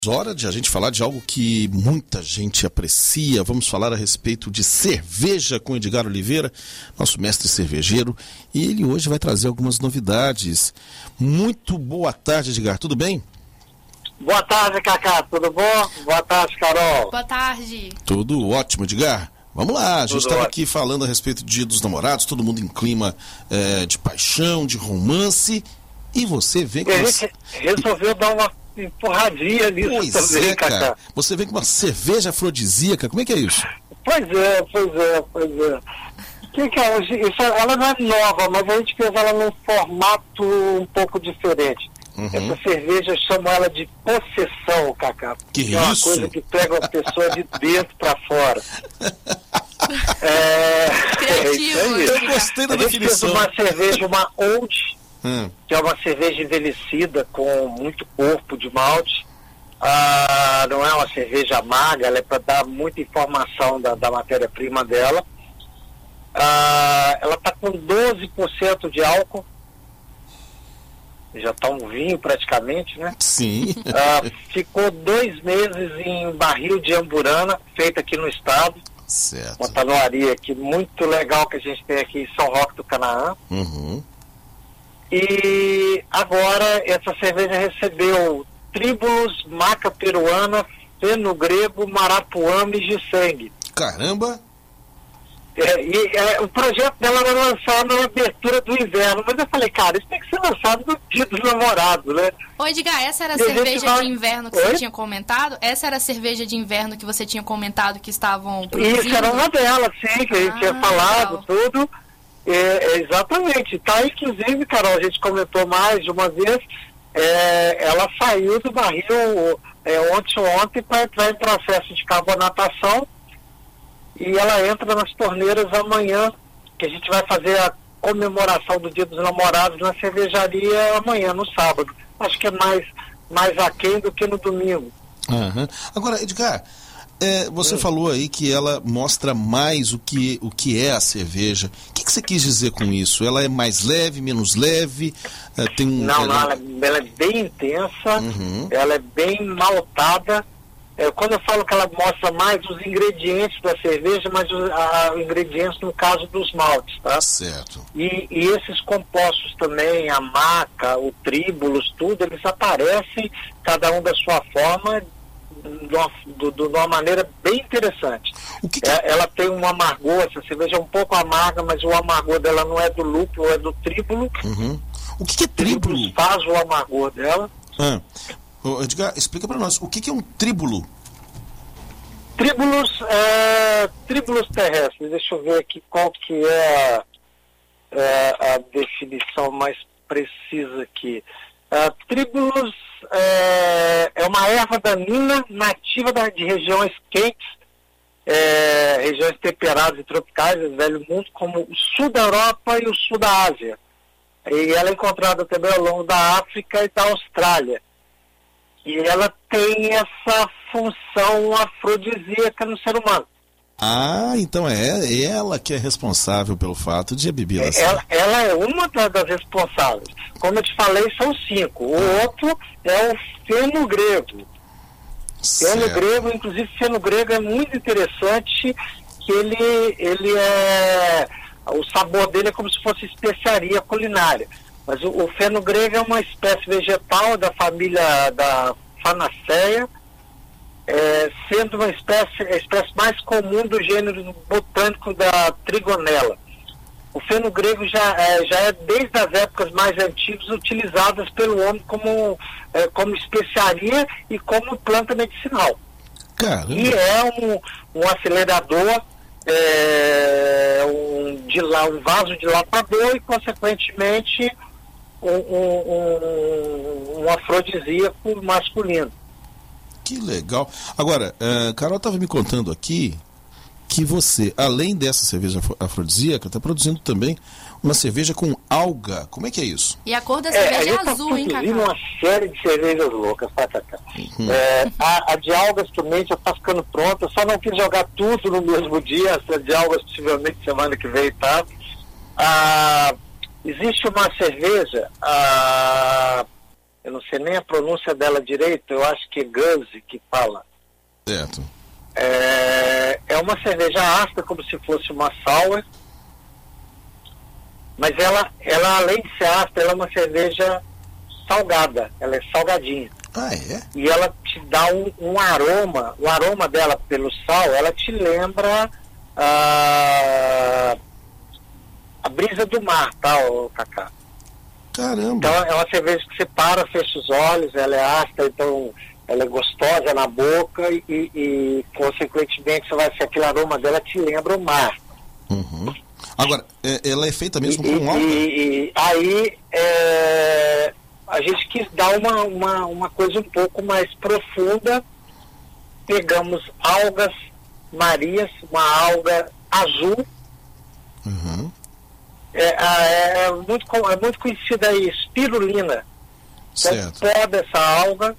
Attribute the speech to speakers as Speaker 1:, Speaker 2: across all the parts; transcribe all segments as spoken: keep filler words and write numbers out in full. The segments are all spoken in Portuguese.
Speaker 1: Hora de a gente falar de algo que muita gente aprecia. Vamos falar a respeito de cerveja com Edgar Oliveira, nosso mestre cervejeiro, e ele hoje vai trazer algumas novidades. Muito boa tarde, Edgar, tudo bem?
Speaker 2: Boa tarde, Cacá, tudo bom? Boa tarde, Carol.
Speaker 3: Boa tarde.
Speaker 1: Tudo ótimo, Edgar. Vamos lá, a gente estava
Speaker 2: ótimo.
Speaker 1: aqui falando a respeito do Dia dos Namorados, todo mundo em clima é, de paixão, de romance, e você vem com...
Speaker 2: E a gente resolveu dar uma empurradinha nisso
Speaker 1: pois
Speaker 2: também,
Speaker 1: é, cara.
Speaker 2: Cacá.
Speaker 1: Você vem com uma cerveja afrodisíaca, como é que é isso?
Speaker 2: Pois é, pois é, pois é. Que que é hoje? Isso, ela não é nova, mas a gente fez ela num formato um pouco diferente.
Speaker 1: Uhum.
Speaker 2: Essa cerveja, eu chamo ela de possessão, Cacá.
Speaker 1: Que
Speaker 2: é uma
Speaker 1: isso?
Speaker 2: coisa que pega a pessoa de dentro para fora. é...
Speaker 3: Criativo.
Speaker 2: é isso aí.
Speaker 1: Eu gostei da
Speaker 2: A gente fez
Speaker 1: definição.
Speaker 2: uma cerveja, uma Old,
Speaker 1: Hum.
Speaker 2: que é uma cerveja envelhecida com muito corpo de malte. Ah, não é uma cerveja amarga, ela é para dar muita informação da, da matéria-prima dela. Ah, ela está com doze por cento de álcool. Já está um vinho praticamente, né?
Speaker 1: Sim.
Speaker 2: Ah, ficou dois meses em barril de amburana, feita aqui no estado.
Speaker 1: Certo.
Speaker 2: Uma tanoaria aqui muito legal que a gente tem aqui em São Roque do Canaã.
Speaker 1: Uhum.
Speaker 2: E agora essa cerveja recebeu tríbulos, maca peruana, feno grego, marapuama e ginseng.
Speaker 1: Caramba!
Speaker 2: É, e é, o projeto dela era lançado na abertura do inverno, mas eu falei, cara, isso tem que ser lançado no Dia dos Namorados, né?
Speaker 3: Ô, Edgar, essa era a
Speaker 2: E a gente
Speaker 3: cerveja
Speaker 2: vai-
Speaker 3: de inverno que
Speaker 2: Oi?
Speaker 3: você tinha comentado? Essa era a cerveja de inverno que você tinha comentado que estavam produzindo?
Speaker 2: Isso era uma delas, sim, que a gente
Speaker 3: Ah,
Speaker 2: tinha falado,
Speaker 3: legal.
Speaker 2: tudo. É, é, exatamente. Tá, inclusive, Carol, a gente comentou mais de uma vez, é, ela saiu do barril é, ontem ontem para entrar em processo de carbonatação e ela entra nas torneiras amanhã, que a gente vai fazer a comemoração do Dia dos Namorados na cervejaria amanhã, no sábado. Acho que é mais, mais aquém do que no domingo.
Speaker 1: Aham. Agora, Edgar, é, você
Speaker 2: Hum.
Speaker 1: falou aí que ela mostra mais o que, o que é a cerveja. O que, que você quis dizer com isso? Ela é mais leve, menos leve? É, tem um,
Speaker 2: Não,
Speaker 1: ela-
Speaker 2: não, ela, ela é bem intensa,
Speaker 1: Uhum.
Speaker 2: ela é bem maltada. É, quando eu falo que ela mostra mais os ingredientes da cerveja, mas os a- ingredientes no caso dos maltes, tá?
Speaker 1: Certo.
Speaker 2: E, e esses compostos também, a maca, o tríbulos, tudo, eles aparecem, cada um da sua forma, de uma, do- do- de uma maneira bem interessante.
Speaker 1: O que, que
Speaker 2: É, ela tem um amargor, essa cerveja é um pouco amarga, mas o amargor dela não é do lúpulo, é do tríbulo.
Speaker 1: Uhum. O que, que é
Speaker 2: O tríbulo
Speaker 1: tríbulo?
Speaker 2: faz o amargor dela.
Speaker 1: Ah. Ô, Edgar, explica pra nós, o que, que é um tríbulo?
Speaker 2: Tríbulos, é, tríbulos terrestres, deixa eu ver aqui qual que é a, é, a definição mais precisa aqui. Uh, tríbulos é, é uma erva daninha nativa da, de regiões quentes, é, regiões temperadas e tropicais do Velho Mundo, como o sul da Europa e o sul da Ásia. E ela é encontrada também ao longo da África e da Austrália. E ela tem essa função afrodisíaca no ser humano.
Speaker 1: Ah, então é ela que é responsável pelo fato de a bebida assim.
Speaker 2: Ela, ela é uma da- das responsáveis. Como eu te falei, são cinco. O outro é o feno grego. Feno
Speaker 1: Certo.
Speaker 2: grego, inclusive feno grego é muito interessante, que ele, ele é... o sabor dele é como se fosse especiaria culinária. Mas o, o feno grego é uma espécie vegetal da família da Fanaceae, é, sendo uma espécie, a espécie mais comum do gênero botânico da Trigonella. O feno grego já é, já é desde as épocas mais antigas utilizadas pelo homem como, é, como especiaria e como planta medicinal.
Speaker 1: Caramba.
Speaker 2: E é um, um acelerador, é, um, dila- um vaso dilatador e, consequentemente, um, um, um, um afrodisíaco masculino.
Speaker 1: Que legal. Agora, uh, Carol estava me contando aqui que você, além dessa cerveja afro- afrodisíaca, está produzindo também uma cerveja com alga. Como é que é isso?
Speaker 3: E a cor da
Speaker 2: É, a
Speaker 3: cerveja
Speaker 2: gente
Speaker 3: é
Speaker 2: está
Speaker 3: azul, hein,
Speaker 2: produzindo
Speaker 3: Cacá?
Speaker 2: uma série de cervejas loucas, tá, Cacá?
Speaker 1: Uhum.
Speaker 2: É, a, a de algas também já está ficando pronta, só não quis jogar tudo no mesmo dia, essa de algas possivelmente semana que vem, tá? Ah, existe uma cerveja, a eu não sei nem a pronúncia dela direito, eu acho que é Guzi que fala.
Speaker 1: Certo.
Speaker 2: É, é uma cerveja ácida, como se fosse uma sour, mas ela, ela além de ser ácida, ela é uma cerveja salgada, ela é salgadinha.
Speaker 1: Ah, é?
Speaker 2: E ela te dá um, um aroma, o aroma dela pelo sal, ela te lembra a, a brisa do mar, tá, ô, Cacá?
Speaker 1: Caramba.
Speaker 2: Então é uma cerveja que você para, fecha os olhos, ela é ácida, então ela é gostosa na boca e, e consequentemente, você vai ser aquele aroma dela te lembra o mar.
Speaker 1: Uhum. Agora, é, ela é feita mesmo
Speaker 2: e,
Speaker 1: com álcool?
Speaker 2: E, e aí é, a gente quis dar uma, uma, uma coisa um pouco mais profunda. Pegamos algas marias, uma alga azul.
Speaker 1: Uhum.
Speaker 2: É, é, é, muito, é muito conhecida aí, espirulina.
Speaker 1: Certo.
Speaker 2: Então, pó dessa alga.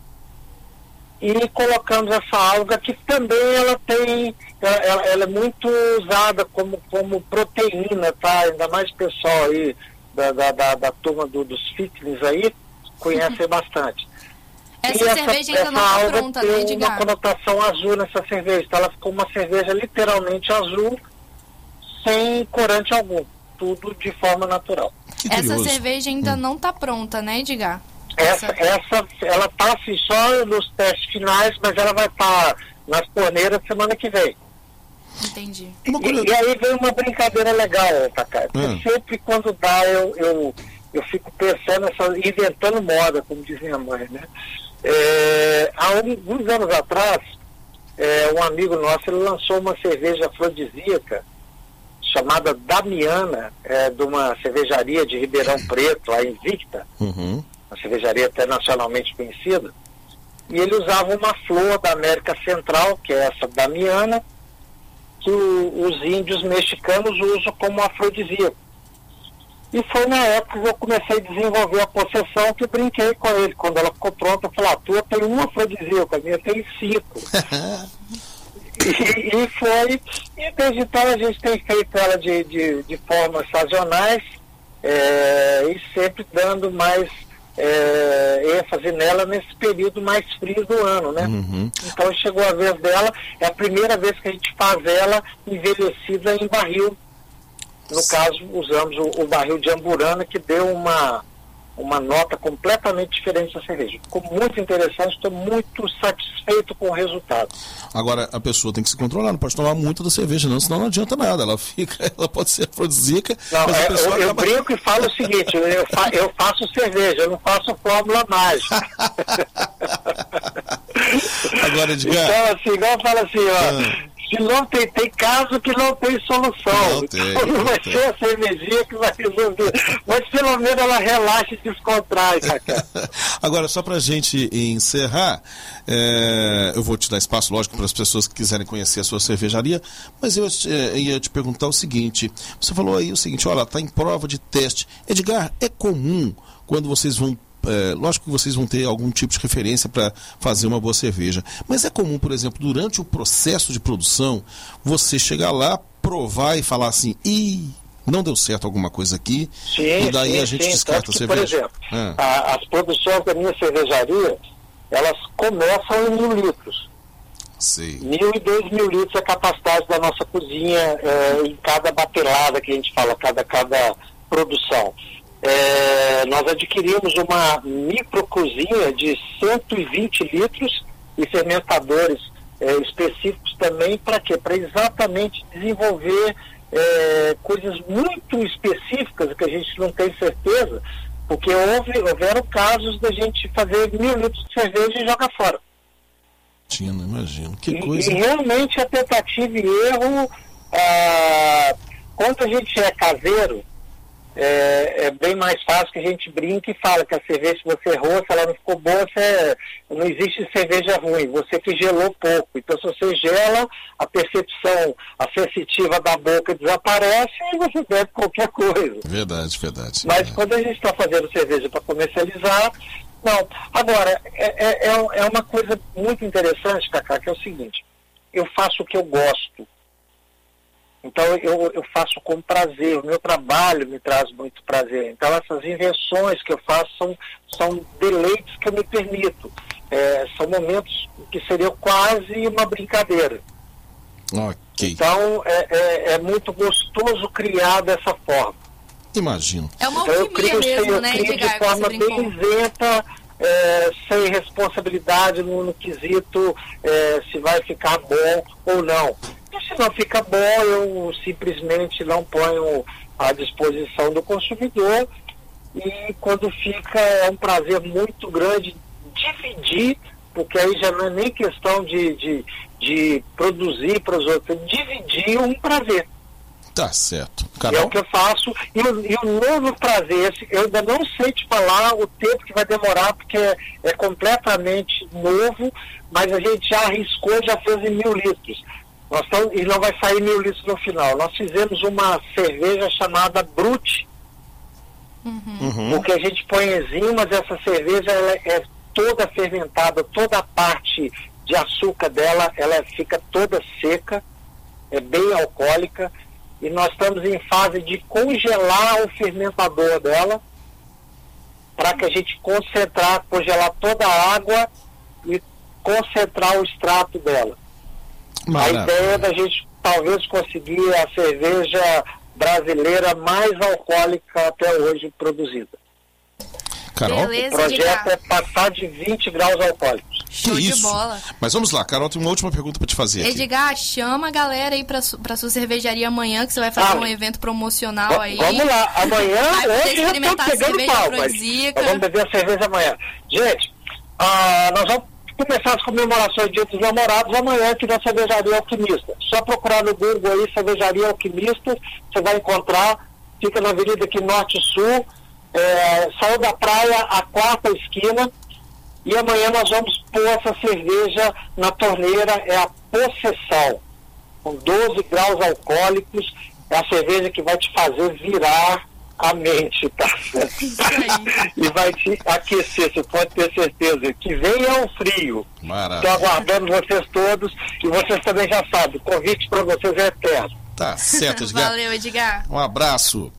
Speaker 2: E colocamos essa alga que também ela tem, ela, ela é muito usada como, como proteína, tá? Ainda mais o pessoal aí da, da, da, da turma do, dos fitness aí conhece bastante.
Speaker 3: Essa
Speaker 2: e
Speaker 3: cerveja
Speaker 2: essa,
Speaker 3: ainda não
Speaker 2: essa
Speaker 3: está
Speaker 2: alga
Speaker 3: pronta,
Speaker 2: tem
Speaker 3: né,
Speaker 2: uma
Speaker 3: Edgar?
Speaker 2: conotação azul nessa cerveja, então ela ficou uma cerveja literalmente azul, sem corante algum, tudo de forma natural.
Speaker 1: Que
Speaker 3: Essa
Speaker 1: curioso.
Speaker 3: cerveja ainda hum. não está pronta, né, Edgar?
Speaker 2: Essa, essa, ela está assim, só nos testes finais, mas ela vai estar tá nas torneiras semana que vem.
Speaker 3: Entendi.
Speaker 2: E, e aí vem uma brincadeira legal, Cacá. Hum. Sempre quando dá, eu, eu, eu fico pensando, essa, inventando moda, como diz minha mãe, né? É, há alguns anos atrás, é, um amigo nosso, ele lançou uma cerveja afrodisíaca chamada Damiana, é, de uma cervejaria de Ribeirão Preto, a Invicta.
Speaker 1: Uhum.
Speaker 2: Uma cervejaria internacionalmente conhecida, e ele usava uma flor da América Central, que é essa damiana, que o, os índios mexicanos usam como afrodisíaco. E foi na época que eu comecei a desenvolver a possessão, que eu brinquei com ele. Quando ela ficou pronta, eu falei, a tua tem um afrodisíaco, a minha tem cinco. e, e foi, e desde então a gente tem feito ela de, de, de formas sazonais, é, e sempre dando mais É, ênfase nela nesse período mais frio do ano, né?
Speaker 1: Uhum.
Speaker 2: Então chegou a vez dela, é a primeira vez que a gente faz ela envelhecida em barril. No caso, usamos o, o barril de Amburana, que deu uma, uma nota completamente diferente da cerveja. Ficou muito interessante, estou muito satisfeito com o resultado.
Speaker 1: Agora, a pessoa tem que se controlar, não pode tomar muito da cerveja, não, senão não adianta nada. Ela fica, ela pode ser afrodisíaca,
Speaker 2: não,
Speaker 1: mas
Speaker 2: é,
Speaker 1: a pessoa
Speaker 2: eu,
Speaker 1: acaba...
Speaker 2: eu brinco e falo o seguinte, eu, fa, eu faço cerveja, eu não faço fórmula mágica.
Speaker 1: Agora, Edgar...
Speaker 2: Então, assim, igual eu falo assim, ó... Ah. Se não tem, tem caso que não tem solução.
Speaker 1: Não tem,
Speaker 2: então não vai
Speaker 1: tem.
Speaker 2: ser a cervejinha que vai resolver. Mas pelo menos ela relaxa e descontrai, Cacá.
Speaker 1: Agora, só pra gente encerrar, é, eu vou te dar espaço, lógico, para as pessoas que quiserem conhecer a sua cervejaria, mas eu é, ia te perguntar o seguinte, você falou aí o seguinte, olha, está em prova de teste. Edgar, é comum quando vocês vão É, lógico que vocês vão ter algum tipo de referência para fazer uma boa cerveja, mas é comum, por exemplo, durante o processo de produção, você chegar lá, provar e falar assim, ih, não deu certo alguma coisa aqui,
Speaker 2: sim,
Speaker 1: e daí
Speaker 2: sim,
Speaker 1: a gente
Speaker 2: sim.
Speaker 1: descarta
Speaker 2: que,
Speaker 1: a cerveja.
Speaker 2: Por exemplo,
Speaker 1: é.
Speaker 2: a, as produções da minha cervejaria, elas começam em mil litros.
Speaker 1: Sei.
Speaker 2: Mil e dois mil litros é a capacidade da nossa cozinha é, em cada batelada que a gente fala, cada, cada produção. É, nós adquirimos uma microcozinha de cento e vinte litros e fermentadores é, específicos também, para quê? Para exatamente desenvolver é, coisas muito específicas que a gente não tem certeza, porque houve, houveram casos da gente fazer mil litros de cerveja e jogar fora.
Speaker 1: Tinha, não imagino. Que
Speaker 2: e,
Speaker 1: coisa.
Speaker 2: E realmente a tentativa e erro, ah, quando a gente é caseiro, É, é bem mais fácil, que a gente brinca e fala que a cerveja, se você errou, se ela não ficou boa, você, não existe cerveja ruim, você que gelou pouco. Então, se você gela, a percepção, a sensitiva da boca desaparece e você bebe qualquer coisa.
Speaker 1: Verdade, verdade.
Speaker 2: Mas
Speaker 1: é.
Speaker 2: quando a gente está fazendo cerveja para comercializar, não. Agora, é, é, é uma coisa muito interessante, Cacá, que é o seguinte, eu faço o que eu gosto. Então eu, eu faço com prazer, o meu trabalho me traz muito prazer. Então essas invenções que eu faço são, são deleites que eu me permito. É, são momentos que seriam quase uma brincadeira.
Speaker 1: Ok.
Speaker 2: Então é, é, é muito gostoso criar dessa forma.
Speaker 1: Imagino.
Speaker 3: É uma
Speaker 2: Então eu
Speaker 3: alquimia
Speaker 2: crio,
Speaker 3: mesmo,
Speaker 2: eu
Speaker 3: né,
Speaker 2: crio
Speaker 3: Edgar,
Speaker 2: de forma
Speaker 3: você
Speaker 2: bem
Speaker 3: brincou.
Speaker 2: isenta, é, sem responsabilidade no, no quesito é, se vai ficar bom ou não. E se não fica bom, eu simplesmente não ponho à disposição do consumidor, e quando fica é um prazer muito grande dividir, porque aí já não é nem questão de, de, de produzir para os outros, é dividir um prazer.
Speaker 1: Tá certo.
Speaker 2: É
Speaker 1: Carol?
Speaker 2: o que eu faço. E o, e o novo prazer, eu ainda não sei te falar o tempo que vai demorar, porque é, é completamente novo, mas a gente já arriscou, já fez em mil litros. Nós estamos, e não vai sair mil litros no final. Nós fizemos uma cerveja chamada Brut,
Speaker 1: Uhum.
Speaker 2: porque a gente põe enzimas, essa cerveja ela é toda fermentada, toda a parte de açúcar dela, ela fica toda seca, é bem alcoólica, e nós estamos em fase de congelar o fermentador dela, para que a gente concentrar, congelar toda a água e concentrar o extrato dela.
Speaker 1: Maravilha.
Speaker 2: A ideia é da gente talvez conseguir a cerveja brasileira mais alcoólica até hoje produzida.
Speaker 1: Carol?
Speaker 3: Beleza,
Speaker 2: O projeto
Speaker 3: Edgar.
Speaker 2: é passar de vinte graus alcoólicos.
Speaker 3: Show
Speaker 1: Que
Speaker 3: de
Speaker 1: isso?
Speaker 3: bola.
Speaker 1: Mas vamos lá, Carol, tem uma última pergunta para te fazer aqui.
Speaker 3: Edgar, chama a galera aí pra, su- pra sua cervejaria amanhã, que você vai fazer
Speaker 2: Ah,
Speaker 3: um evento promocional aí.
Speaker 2: Vamos lá, amanhã,
Speaker 3: Vai poder
Speaker 2: hoje já
Speaker 3: experimentar
Speaker 2: estamos
Speaker 3: a
Speaker 2: pegando
Speaker 3: cerveja
Speaker 2: pau, mas
Speaker 3: Frosica.
Speaker 2: nós vamos beber a cerveja amanhã. Gente, ah, nós vamos começar as comemorações de Dia dos Namorados amanhã aqui na Cervejaria Alquimista. Só procurar no Google aí, Cervejaria Alquimista, você vai encontrar, fica na avenida aqui Norte-Sul, é, saiu da praia a quarta esquina, e amanhã nós vamos pôr essa cerveja na torneira, é a Possessão, com doze graus alcoólicos, é a cerveja que vai te fazer virar a mente, tá?
Speaker 3: Isso aí.
Speaker 2: E vai te aquecer, você pode ter certeza. Que vem é o frio.
Speaker 1: Maravilha.
Speaker 2: Estou aguardando vocês todos, e vocês também já sabem, o convite para vocês é eterno.
Speaker 1: Tá certo, Edgar.
Speaker 3: Valeu, Edgar.
Speaker 1: Um abraço.